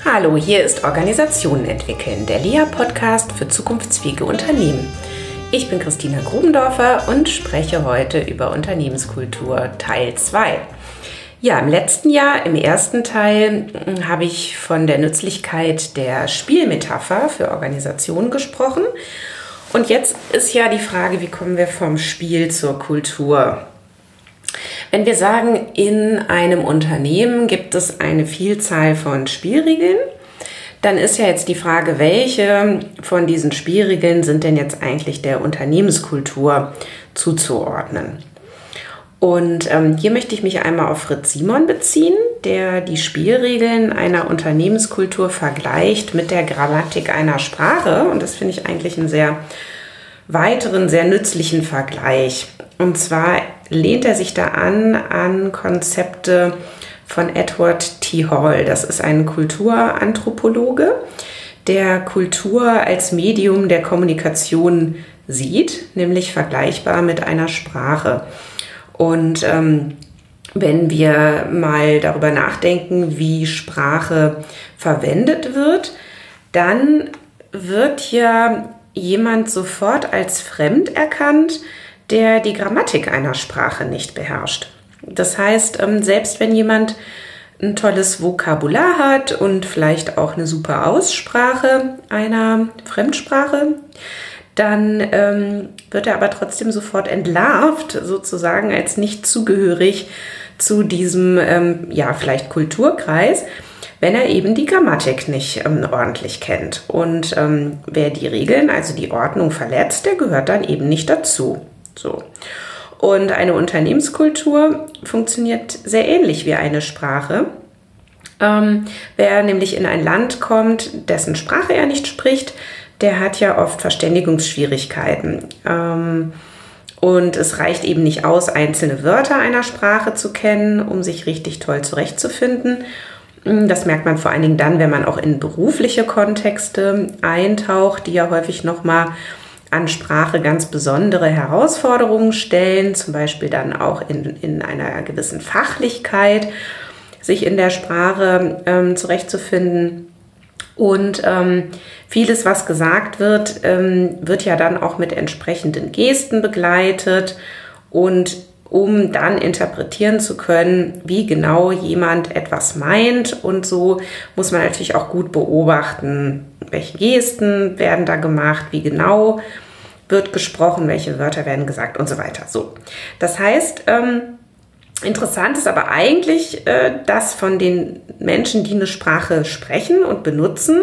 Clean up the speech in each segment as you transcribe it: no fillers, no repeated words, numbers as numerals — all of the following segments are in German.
Hallo, hier ist Organisationen entwickeln, der LEA-Podcast für zukunftsfähige Unternehmen. Ich bin Christina Grubendorfer und spreche heute über Unternehmenskultur Teil 2. Ja, im letzten Jahr, im ersten Teil, habe ich von der Nützlichkeit der Spielmetapher für Organisationen gesprochen. Und jetzt ist ja die Frage, wie kommen wir vom Spiel zur Kultur? Wenn wir sagen, in einem Unternehmen gibt es eine Vielzahl von Spielregeln, dann ist ja jetzt die Frage, welche von diesen Spielregeln sind denn jetzt eigentlich der Unternehmenskultur zuzuordnen? Und hier möchte ich mich einmal auf Fritz Simon beziehen, der die Spielregeln einer Unternehmenskultur vergleicht mit der Grammatik einer Sprache. Und das finde ich eigentlich einen sehr weiteren, sehr nützlichen Vergleich. Und zwar lehnt er sich da an Konzepte von Edward T. Hall. Das ist ein Kulturanthropologe, der Kultur als Medium der Kommunikation sieht, nämlich vergleichbar mit einer Sprache. Und wenn wir mal darüber nachdenken, wie Sprache verwendet wird, dann wird ja jemand sofort als fremd erkannt, der die Grammatik einer Sprache nicht beherrscht. Das heißt, selbst wenn jemand ein tolles Vokabular hat und vielleicht auch eine super Aussprache einer Fremdsprache, dann wird er aber trotzdem sofort entlarvt, sozusagen als nicht zugehörig zu diesem, vielleicht Kulturkreis, wenn er eben die Grammatik nicht ordentlich kennt. Und wer die Regeln, also die Ordnung verletzt, der gehört dann eben nicht dazu. So. Und eine Unternehmenskultur funktioniert sehr ähnlich wie eine Sprache. Wer nämlich in ein Land kommt, dessen Sprache er nicht spricht, der hat ja oft Verständigungsschwierigkeiten. Und es reicht eben nicht aus, einzelne Wörter einer Sprache zu kennen, um sich richtig toll zurechtzufinden. Das merkt man vor allen Dingen dann, wenn man auch in berufliche Kontexte eintaucht, die ja häufig nochmal an Sprache ganz besondere Herausforderungen stellen, zum Beispiel dann auch in einer gewissen Fachlichkeit, sich in der Sprache zurechtzufinden. Und vieles, was gesagt wird, wird ja dann auch mit entsprechenden Gesten begleitet. Und um dann interpretieren zu können, wie genau jemand etwas meint. Und so muss man natürlich auch gut beobachten, welche Gesten werden da gemacht, wie genau wird gesprochen, welche Wörter werden gesagt und so weiter. So, das heißt, interessant ist aber eigentlich, dass von den Menschen, die eine Sprache sprechen und benutzen,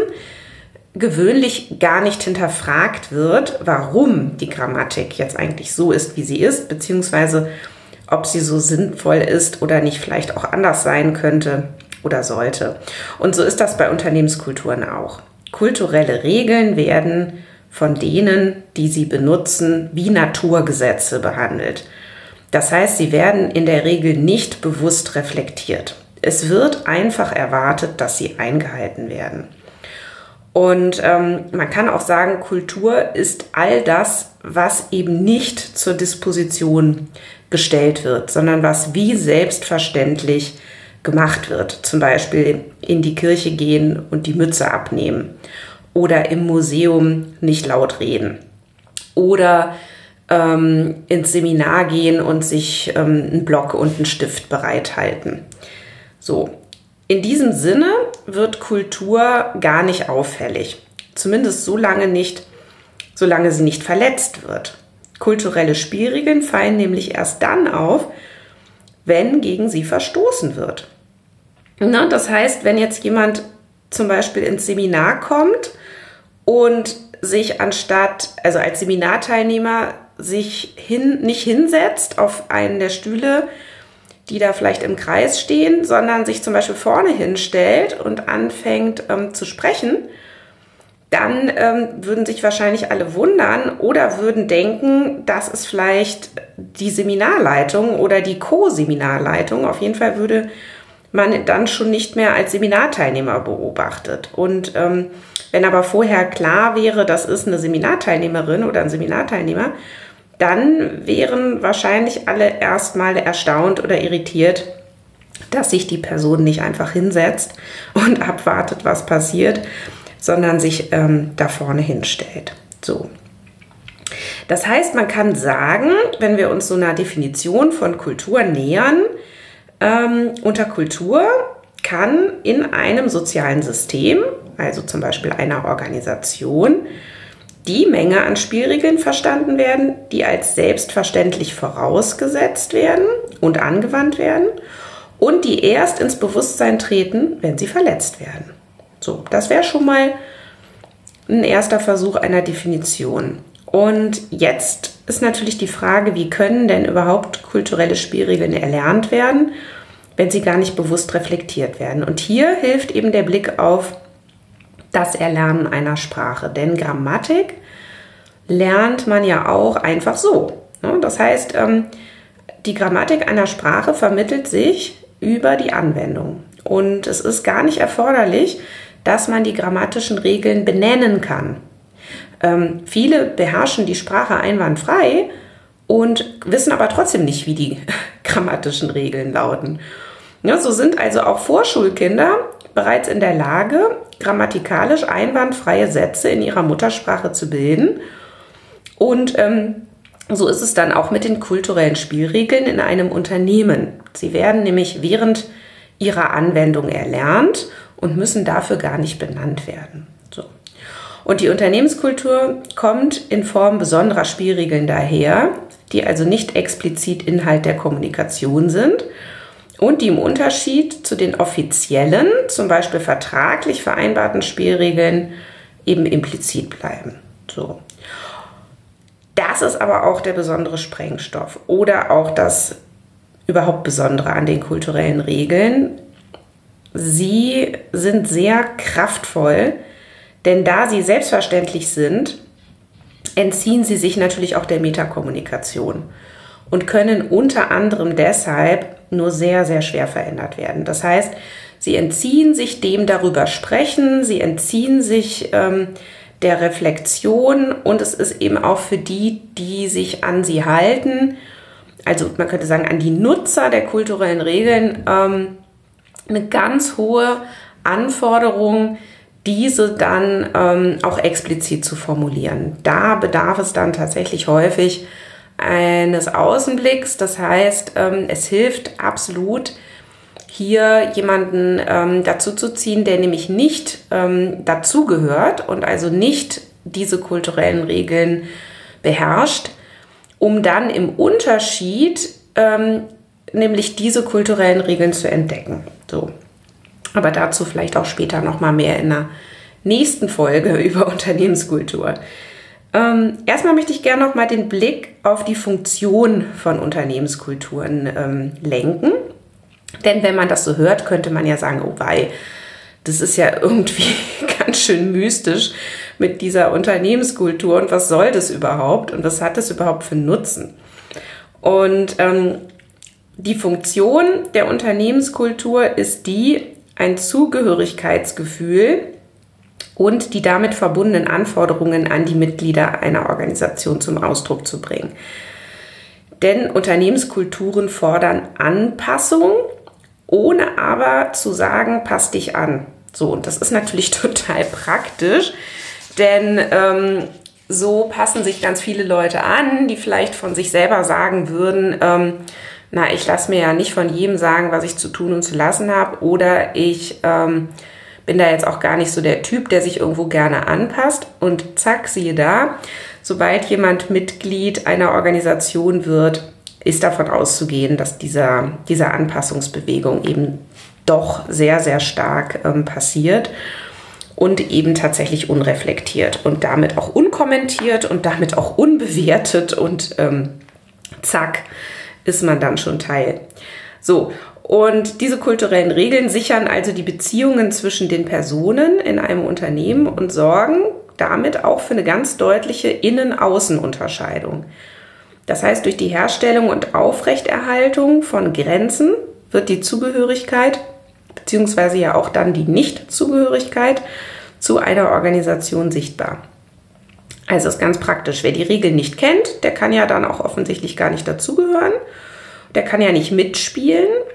gewöhnlich gar nicht hinterfragt wird, warum die Grammatik jetzt eigentlich so ist, wie sie ist, beziehungsweise ob sie so sinnvoll ist oder nicht vielleicht auch anders sein könnte oder sollte. Und so ist das bei Unternehmenskulturen auch. Kulturelle Regeln werden von denen, die sie benutzen, wie Naturgesetze behandelt. Das heißt, sie werden in der Regel nicht bewusst reflektiert. Es wird einfach erwartet, dass sie eingehalten werden. Und man kann auch sagen, Kultur ist all das, was eben nicht zur Disposition gestellt wird, sondern was wie selbstverständlich gemacht wird. Zum Beispiel in die Kirche gehen und die Mütze abnehmen oder im Museum nicht laut reden oder ins Seminar gehen und sich einen Block und einen Stift bereithalten. So, in diesem Sinne wird Kultur gar nicht auffällig. Zumindest solange sie nicht verletzt wird. Kulturelle Spielregeln fallen nämlich erst dann auf, wenn gegen sie verstoßen wird. Na, das heißt, wenn jetzt jemand zum Beispiel ins Seminar kommt und sich als Seminarteilnehmer sich nicht hinsetzt auf einen der Stühle, die da vielleicht im Kreis stehen, sondern sich zum Beispiel vorne hinstellt und anfängt zu sprechen, dann würden sich wahrscheinlich alle wundern oder würden denken, das ist vielleicht die Seminarleitung oder die Co-Seminarleitung. Auf jeden Fall würde man dann schon nicht mehr als Seminarteilnehmer beobachtet. Und wenn aber vorher klar wäre, das ist eine Seminarteilnehmerin oder ein Seminarteilnehmer, dann wären wahrscheinlich alle erstmal erstaunt oder irritiert, dass sich die Person nicht einfach hinsetzt und abwartet, was passiert, sondern sich da vorne hinstellt. So. Das heißt, man kann sagen, wenn wir uns so einer Definition von Kultur nähern, unter Kultur kann in einem sozialen System, also zum Beispiel einer Organisation, die Menge an Spielregeln verstanden werden, die als selbstverständlich vorausgesetzt werden und angewandt werden und die erst ins Bewusstsein treten, wenn sie verletzt werden. So, das wäre schon mal ein erster Versuch einer Definition. Und jetzt ist natürlich die Frage, wie können denn überhaupt kulturelle Spielregeln erlernt werden, wenn sie gar nicht bewusst reflektiert werden? Und hier hilft eben der Blick auf das Erlernen einer Sprache. Denn Grammatik lernt man ja auch einfach so. Das heißt, die Grammatik einer Sprache vermittelt sich über die Anwendung. Und es ist gar nicht erforderlich, dass man die grammatischen Regeln benennen kann. Viele beherrschen die Sprache einwandfrei und wissen aber trotzdem nicht, wie die grammatischen Regeln lauten. Ja, so sind also auch Vorschulkinder bereits in der Lage, grammatikalisch einwandfreie Sätze in ihrer Muttersprache zu bilden. Und so ist es dann auch mit den kulturellen Spielregeln in einem Unternehmen. Sie werden nämlich während ihrer Anwendung erlernt und müssen dafür gar nicht benannt werden. So. Und die Unternehmenskultur kommt in Form besonderer Spielregeln daher, die also nicht explizit Inhalt der Kommunikation sind und die im Unterschied zu den offiziellen, zum Beispiel vertraglich vereinbarten Spielregeln eben implizit bleiben. So. Das ist aber auch der besondere Sprengstoff oder auch das überhaupt Besondere an den kulturellen Regeln. Sie sind sehr kraftvoll, denn da sie selbstverständlich sind, entziehen sie sich natürlich auch der Metakommunikation und können unter anderem deshalb nur sehr, sehr schwer verändert werden. Das heißt, sie entziehen sich dem darüber sprechen, sie entziehen sich der Reflexion und es ist eben auch für die, die sich an sie halten, also man könnte sagen an die Nutzer der kulturellen Regeln, eine ganz hohe Anforderung, diese dann auch explizit zu formulieren. Da bedarf es dann tatsächlich häufig eines Außenblicks. Das heißt, es hilft absolut, hier jemanden dazu zu ziehen, der nämlich nicht dazugehört und also nicht diese kulturellen Regeln beherrscht, um dann im Unterschied nämlich diese kulturellen Regeln zu entdecken. So. Aber dazu vielleicht auch später nochmal mehr in einer nächsten Folge über Unternehmenskultur. Erstmal möchte ich gerne nochmal den Blick auf die Funktion von Unternehmenskulturen lenken. Denn wenn man das so hört, könnte man ja sagen, oh wei, das ist ja irgendwie ganz schön mystisch mit dieser Unternehmenskultur und was soll das überhaupt und was hat das überhaupt für einen Nutzen? Und die Funktion der Unternehmenskultur ist die, ein Zugehörigkeitsgefühl und die damit verbundenen Anforderungen an die Mitglieder einer Organisation zum Ausdruck zu bringen. Denn Unternehmenskulturen fordern Anpassung, ohne aber zu sagen, pass dich an. So, und das ist natürlich total praktisch, denn so passen sich ganz viele Leute an, die vielleicht von sich selber sagen würden, ich lasse mir ja nicht von jedem sagen, was ich zu tun und zu lassen habe, oder ich bin da jetzt auch gar nicht so der Typ, der sich irgendwo gerne anpasst. Und zack, siehe da, sobald jemand Mitglied einer Organisation wird, ist davon auszugehen, dass dieser Anpassungsbewegung eben doch sehr, sehr stark passiert und eben tatsächlich unreflektiert und damit auch unkommentiert und damit auch unbewertet und zack, ist man dann schon Teil. So, und diese kulturellen Regeln sichern also die Beziehungen zwischen den Personen in einem Unternehmen und sorgen damit auch für eine ganz deutliche Innen-Außen-Unterscheidung. Das heißt, durch die Herstellung und Aufrechterhaltung von Grenzen wird die Zugehörigkeit beziehungsweise ja auch dann die Nichtzugehörigkeit zu einer Organisation sichtbar. Also ist ganz praktisch. Wer die Regeln nicht kennt, der kann ja dann auch offensichtlich gar nicht dazugehören. Der kann ja nicht mitspielen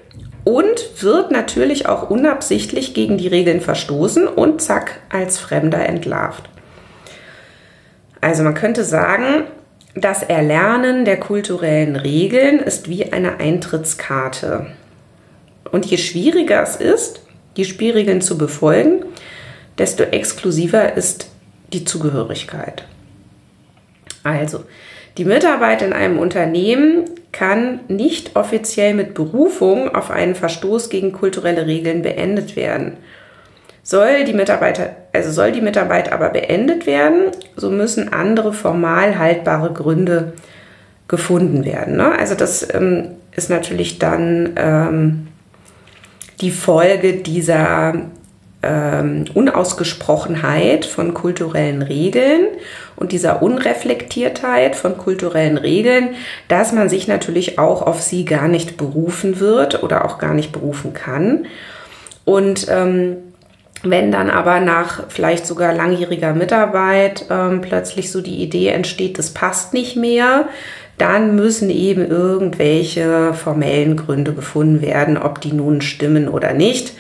und wird natürlich auch unabsichtlich gegen die Regeln verstoßen und zack, als Fremder entlarvt. Also man könnte sagen, das Erlernen der kulturellen Regeln ist wie eine Eintrittskarte. Und je schwieriger es ist, die Spielregeln zu befolgen, desto exklusiver ist die Zugehörigkeit. Also, die Mitarbeit in einem Unternehmen kann nicht offiziell mit Berufung auf einen Verstoß gegen kulturelle Regeln beendet werden. Soll die Mitarbeit aber beendet werden, so müssen andere formal haltbare Gründe gefunden werden. Ne? Also das ist natürlich dann die Folge dieser Unausgesprochenheit von kulturellen Regeln und dieser Unreflektiertheit von kulturellen Regeln, dass man sich natürlich auch auf sie gar nicht berufen wird oder auch gar nicht berufen kann. Und wenn dann aber nach vielleicht sogar langjähriger Mitarbeit plötzlich so die Idee entsteht, das passt nicht mehr, dann müssen eben irgendwelche formellen Gründe gefunden werden, ob die nun stimmen oder nicht.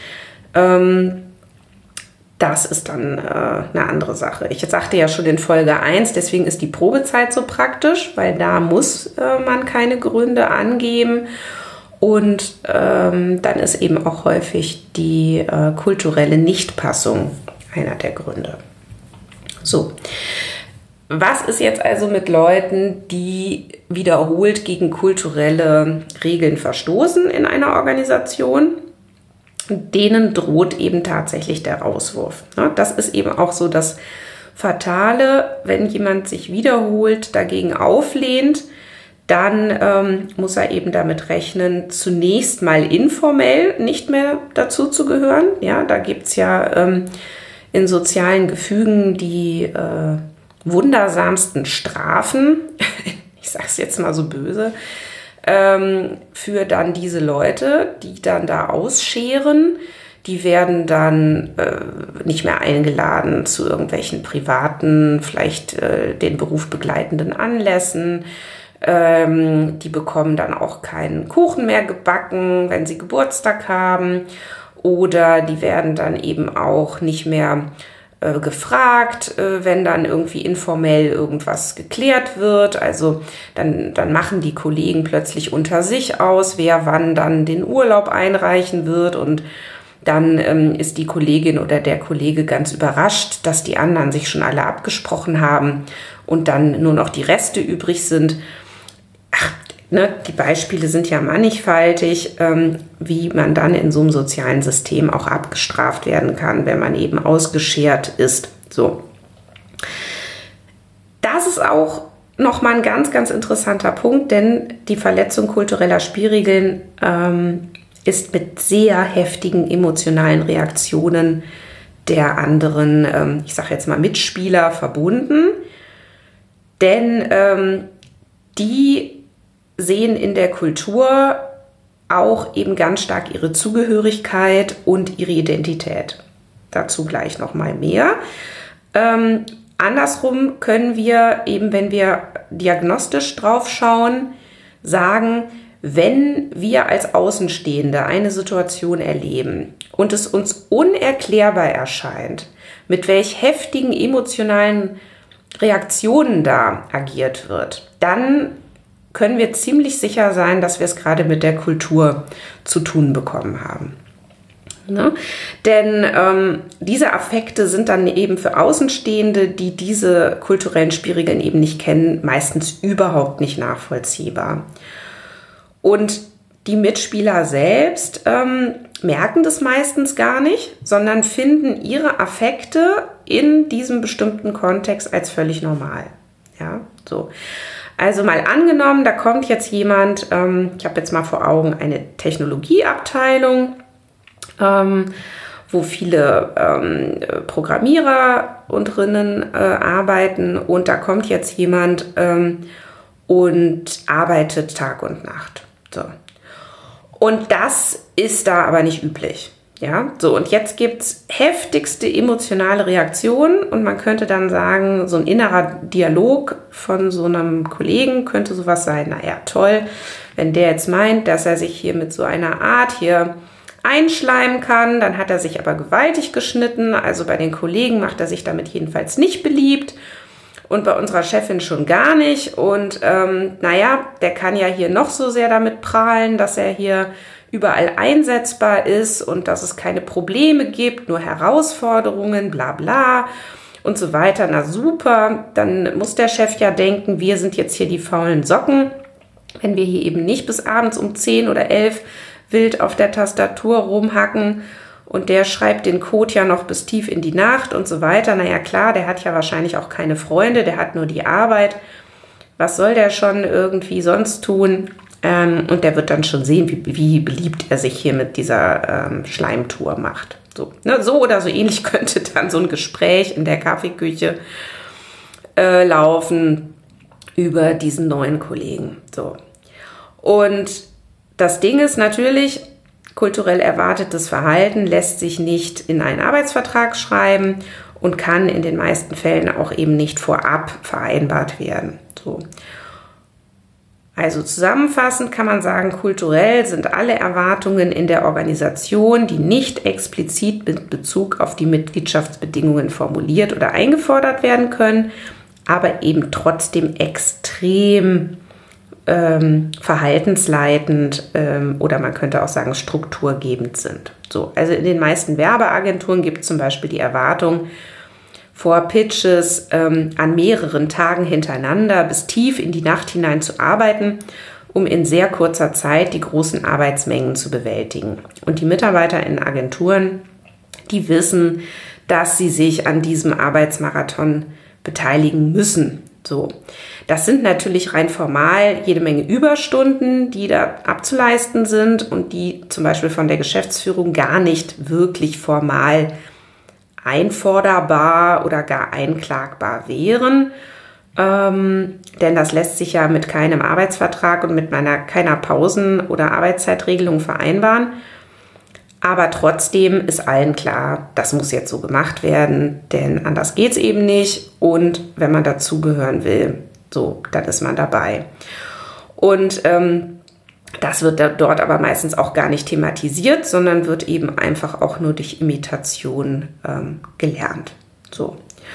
Das ist dann eine andere Sache. Ich sagte ja schon in Folge 1, deswegen ist die Probezeit so praktisch, weil da muss man keine Gründe angeben. Und dann ist eben auch häufig die kulturelle Nichtpassung einer der Gründe. So, was ist jetzt also mit Leuten, die wiederholt gegen kulturelle Regeln verstoßen in einer Organisation? Denen droht eben tatsächlich der Rauswurf. Das ist eben auch so das Fatale, wenn jemand sich wiederholt dagegen auflehnt, dann muss er eben damit rechnen, zunächst mal informell nicht mehr dazu zu gehören. Ja, da gibt es ja in sozialen Gefügen die wundersamsten Strafen, ich sage es jetzt mal so böse, für dann diese Leute, die dann da ausscheren. Die werden dann nicht mehr eingeladen zu irgendwelchen privaten, vielleicht den Beruf begleitenden Anlässen. Die bekommen dann auch keinen Kuchen mehr gebacken, wenn sie Geburtstag haben. Oder die werden dann eben auch nicht mehr gefragt, wenn dann irgendwie informell irgendwas geklärt wird. Also dann machen die Kollegen plötzlich unter sich aus, wer wann dann den Urlaub einreichen wird. Und dann ist die Kollegin oder der Kollege ganz überrascht, dass die anderen sich schon alle abgesprochen haben und dann nur noch die Reste übrig sind. Die Beispiele sind ja mannigfaltig, wie man dann in so einem sozialen System auch abgestraft werden kann, wenn man eben ausgeschert ist. So. Das ist auch nochmal ein ganz, ganz interessanter Punkt, denn die Verletzung kultureller Spielregeln ist mit sehr heftigen emotionalen Reaktionen der anderen, ich sage jetzt mal Mitspieler, verbunden. Denn die sehen in der Kultur auch eben ganz stark ihre Zugehörigkeit und ihre Identität. Dazu gleich nochmal mehr. Andersrum können wir eben, wenn wir diagnostisch drauf schauen, sagen, wenn wir als Außenstehende eine Situation erleben und es uns unerklärbar erscheint, mit welch heftigen emotionalen Reaktionen da agiert wird, dann können wir ziemlich sicher sein, dass wir es gerade mit der Kultur zu tun bekommen haben. Ne? Denn diese Affekte sind dann eben für Außenstehende, die diese kulturellen Spielregeln eben nicht kennen, meistens überhaupt nicht nachvollziehbar. Und die Mitspieler selbst merken das meistens gar nicht, sondern finden ihre Affekte in diesem bestimmten Kontext als völlig normal. Ja, so. Also mal angenommen, da kommt jetzt jemand, ich habe jetzt mal vor Augen eine Technologieabteilung, wo viele Programmierer und drinnen arbeiten und da kommt jetzt jemand und arbeitet Tag und Nacht. So. Und das ist da aber nicht üblich. Ja, so, und jetzt gibt es heftigste emotionale Reaktionen und man könnte dann sagen, so ein innerer Dialog von so einem Kollegen könnte sowas sein, naja, toll, wenn der jetzt meint, dass er sich hier mit so einer Art hier einschleimen kann, dann hat er sich aber gewaltig geschnitten. Also bei den Kollegen macht er sich damit jedenfalls nicht beliebt und bei unserer Chefin schon gar nicht. Und der kann ja hier noch so sehr damit prahlen, dass er hier überall einsetzbar ist und dass es keine Probleme gibt, nur Herausforderungen, bla bla und so weiter. Na super, dann muss der Chef ja denken, wir sind jetzt hier die faulen Socken, wenn wir hier eben nicht bis abends um 10 oder 11 wild auf der Tastatur rumhacken und der schreibt den Code ja noch bis tief in die Nacht und so weiter. Naja klar, der hat ja wahrscheinlich auch keine Freunde, der hat nur die Arbeit. Was soll der schon irgendwie sonst tun? Und der wird dann schon sehen, wie beliebt er sich hier mit dieser Schleimtour macht. So, ne, so oder so ähnlich könnte dann so ein Gespräch in der Kaffeeküche laufen über diesen neuen Kollegen. So. Und das Ding ist natürlich, kulturell erwartetes Verhalten lässt sich nicht in einen Arbeitsvertrag schreiben und kann in den meisten Fällen auch eben nicht vorab vereinbart werden. So. Also zusammenfassend kann man sagen, kulturell sind alle Erwartungen in der Organisation, die nicht explizit mit Bezug auf die Mitgliedschaftsbedingungen formuliert oder eingefordert werden können, aber eben trotzdem extrem verhaltensleitend oder man könnte auch sagen strukturgebend sind. So, also in den meisten Werbeagenturen gibt es zum Beispiel die Erwartung, vor Pitches an mehreren Tagen hintereinander bis tief in die Nacht hinein zu arbeiten, um in sehr kurzer Zeit die großen Arbeitsmengen zu bewältigen. Und die Mitarbeiter in Agenturen, die wissen, dass sie sich an diesem Arbeitsmarathon beteiligen müssen. So. Das sind natürlich rein formal jede Menge Überstunden, die da abzuleisten sind und die zum Beispiel von der Geschäftsführung gar nicht wirklich formal einforderbar oder gar einklagbar wären. Denn das lässt sich ja mit keinem Arbeitsvertrag und mit keiner Pausen- oder Arbeitszeitregelung vereinbaren. Aber trotzdem ist allen klar, das muss jetzt so gemacht werden, denn anders geht's eben nicht. Und wenn man dazugehören will, so, dann ist man dabei. Und das wird dort aber meistens auch gar nicht thematisiert, sondern wird eben einfach auch nur durch Imitation gelernt. So.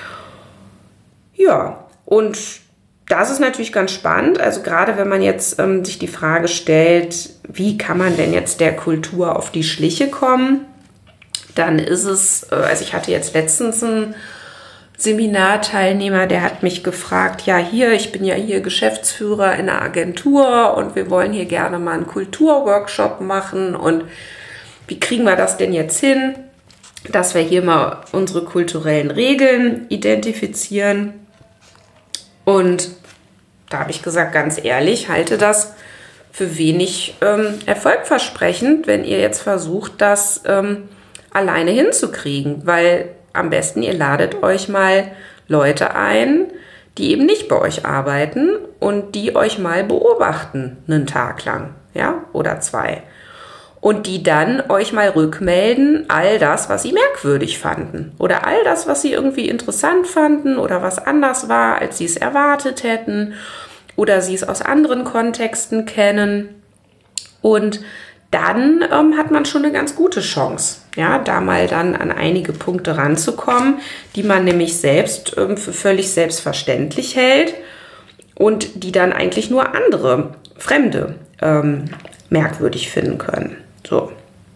Ja, und das ist natürlich ganz spannend. Also gerade wenn man jetzt sich die Frage stellt, wie kann man denn jetzt der Kultur auf die Schliche kommen, dann ist es, also ich hatte jetzt letztens einen Seminarteilnehmer, der hat mich gefragt, ja hier, ich bin ja hier Geschäftsführer in einer Agentur und wir wollen hier gerne mal einen Kulturworkshop machen und wie kriegen wir das denn jetzt hin, dass wir hier mal unsere kulturellen Regeln identifizieren. Und da habe ich gesagt, ganz ehrlich, halte das für wenig erfolgversprechend, wenn ihr jetzt versucht, das alleine hinzukriegen, weil am besten ihr ladet euch mal Leute ein, die eben nicht bei euch arbeiten und die euch mal beobachten, einen Tag lang, ja, oder 2. Und die dann euch mal rückmelden, all das, was sie merkwürdig fanden oder all das, was sie irgendwie interessant fanden oder was anders war, als sie es erwartet hätten oder sie es aus anderen Kontexten kennen. Und dann hat man schon eine ganz gute Chance, ja, da mal dann an einige Punkte ranzukommen, die man nämlich selbst für völlig selbstverständlich hält und die dann eigentlich nur andere, Fremde merkwürdig finden können. So.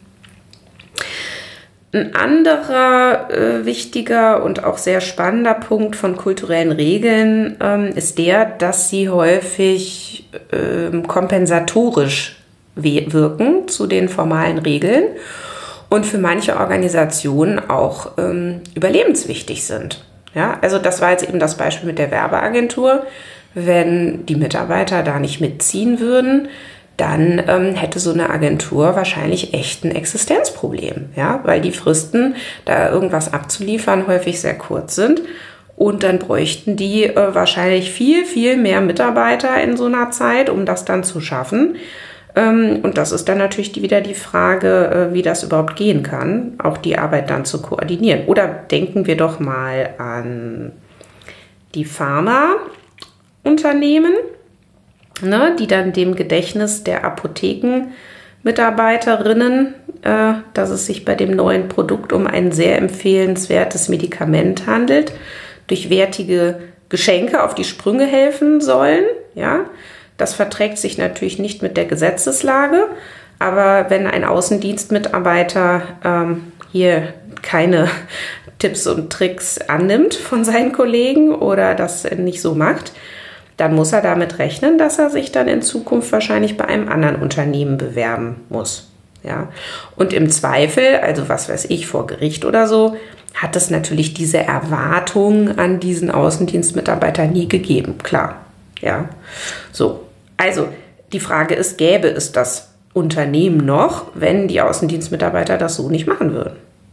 Ein anderer wichtiger und auch sehr spannender Punkt von kulturellen Regeln ist der, dass sie häufig kompensatorisch wirken zu den formalen Regeln und für manche Organisationen auch überlebenswichtig sind. Ja, also das war jetzt eben das Beispiel mit der Werbeagentur. Wenn die Mitarbeiter da nicht mitziehen würden, dann hätte so eine Agentur wahrscheinlich echt ein Existenzproblem, ja, weil die Fristen, da irgendwas abzuliefern, häufig sehr kurz sind und dann bräuchten die wahrscheinlich viel, viel mehr Mitarbeiter in so einer Zeit, um das dann zu schaffen. Und das ist dann natürlich wieder die Frage, wie das überhaupt gehen kann, auch die Arbeit dann zu koordinieren. Oder denken wir doch mal an die Pharmaunternehmen. ne, die dann dem Gedächtnis der Apothekenmitarbeiterinnen, dass es sich bei dem neuen Produkt um ein sehr empfehlenswertes Medikament handelt, durch wertige Geschenke auf die Sprünge helfen sollen. Ja, das verträgt sich natürlich nicht mit der Gesetzeslage, aber wenn ein Außendienstmitarbeiter hier keine Tipps und Tricks annimmt von seinen Kollegen oder das nicht so macht, dann muss er damit rechnen, dass er sich dann in Zukunft wahrscheinlich bei einem anderen Unternehmen bewerben muss. Ja? Und im Zweifel, also was weiß ich, vor Gericht oder so, hat es natürlich diese Erwartung an diesen Außendienstmitarbeiter nie gegeben, klar. Ja, so. Also die Frage ist, gäbe es das Unternehmen noch, wenn die Außendienstmitarbeiter das so nicht machen würden?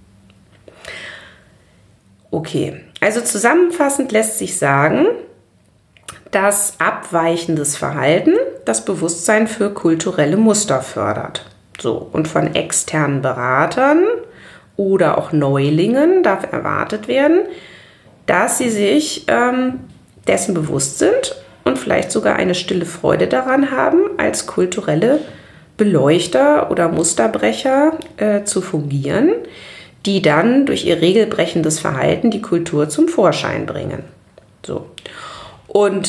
Okay, also zusammenfassend lässt sich sagen, dass abweichendes Verhalten das Bewusstsein für kulturelle Muster fördert. So, und von externen Beratern oder auch Neulingen darf erwartet werden, dass sie sich dessen bewusst sind und vielleicht sogar eine stille Freude daran haben, als kulturelle Beleuchter oder Musterbrecher zu fungieren, die dann durch ihr regelbrechendes Verhalten die Kultur zum Vorschein bringen. So. Und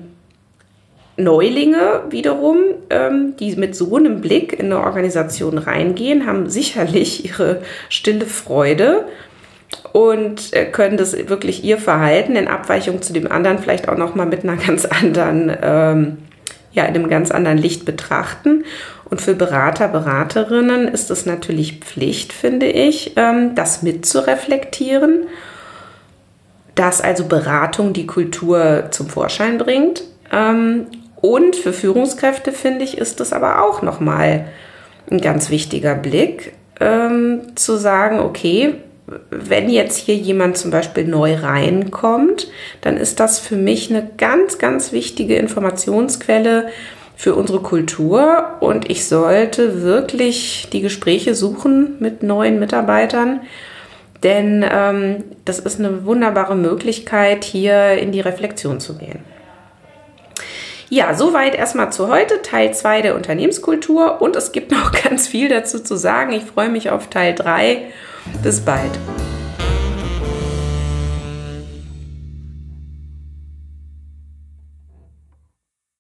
Neulinge wiederum, die mit so einem Blick in eine Organisation reingehen, haben sicherlich ihre stille Freude und können das wirklich ihr Verhalten in Abweichung zu dem anderen vielleicht auch nochmal mit einer ganz anderen, in einem ganz anderen Licht betrachten. Und für Berater, Beraterinnen ist es natürlich Pflicht, finde ich, das mitzureflektieren, dass also Beratung die Kultur zum Vorschein bringt. Und für Führungskräfte, finde ich, ist es aber auch nochmal ein ganz wichtiger Blick, zu sagen, okay, wenn jetzt hier jemand zum Beispiel neu reinkommt, dann ist das für mich eine ganz, ganz wichtige Informationsquelle für unsere Kultur und ich sollte wirklich die Gespräche suchen mit neuen Mitarbeitern, denn das ist eine wunderbare Möglichkeit, hier in die Reflexion zu gehen. Ja, soweit erstmal zu heute, Teil 2 der Unternehmenskultur und es gibt noch ganz viel dazu zu sagen. Ich freue mich auf Teil 3. Bis bald.